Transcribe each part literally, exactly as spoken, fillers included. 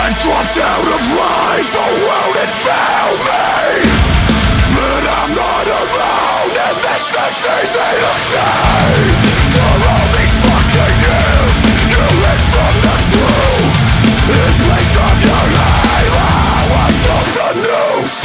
dropped out of life, the world had failed me. But I'm not alone, and this is easy to say. For all these fucking years, you hid from the truth. In place of your halo, I took the noose.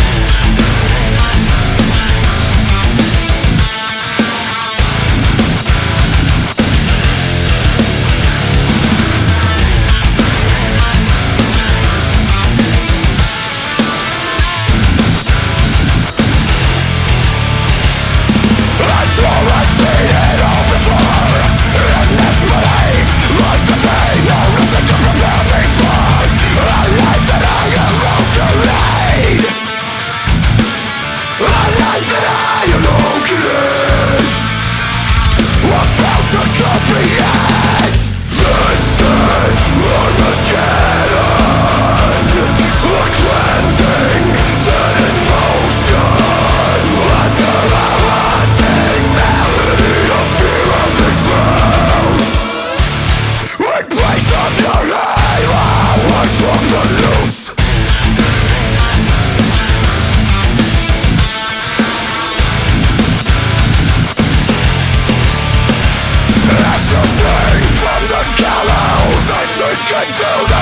Into